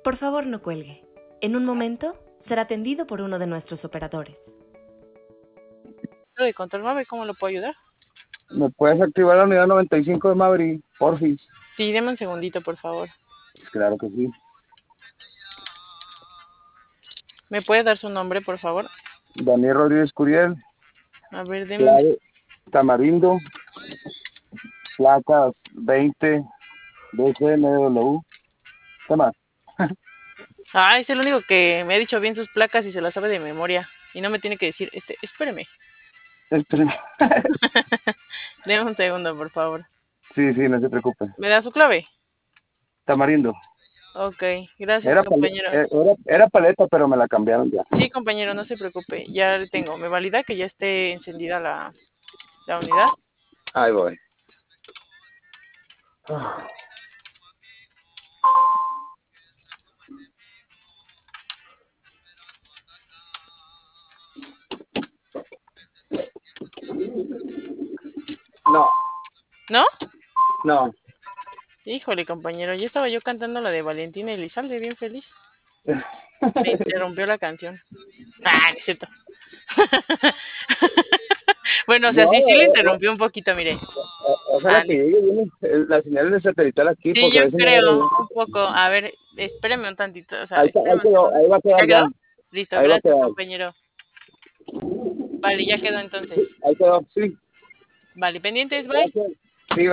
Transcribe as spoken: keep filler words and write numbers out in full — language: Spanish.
Por favor, no cuelgue. En un momento será atendido por uno de nuestros operadores. Lo de Control Maverick, ¿cómo lo puedo ayudar? ¿Me puedes activar la unidad noventa y cinco de Maverick, porfis? Sí, deme un segundito, por favor. Claro que sí. ¿Me puede dar su nombre, por favor? Daniel Rodríguez Curiel. A ver, deme... Clave, Tamarindo. Placas veinte. D C M W. ¿Qué más? Ah, es el único que me ha dicho bien sus placas y se las sabe de memoria. Y no me tiene que decir, este, espéreme. Espérame. Deme un segundo, por favor. Sí, sí, no se preocupe. ¿Me da su clave? Tamarindo. Ok, gracias, Era, compañero. pale- era, era paleta, pero me la cambiaron ya. Sí, compañero, no se preocupe. Ya le tengo. ¿Me valida que ya esté encendida la, la unidad? Ahí voy. Ah. No, ¿No? no. Híjole, compañero, ya estaba yo cantando la de Valentina Elizalde, bien feliz. Me interrumpió la canción. Ah, no es cierto. Bueno, o sea, No, sí, sí le o- o- interrumpió un poquito, mire. o- ojalá Ah, que llegue bien el- la señal de satelital aquí, sí, porque yo a veces no creo, agarra un poco. A ver, espéreme un tantito, o sea, Ahí, está- ahí espéreme un quedó, segundo. ahí va a ¿Ya quedar quedó? ya. Listo, Ahí va a gracias, quedar. compañero. Vale, ya quedó entonces. Ahí quedó, sí. Vale, pendientes, bye. Gracias. Sí,